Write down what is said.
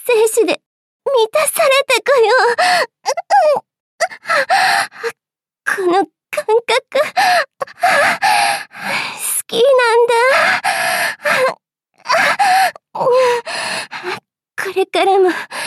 精子で満たされてくよ。この感覚、好きなんだ。これからも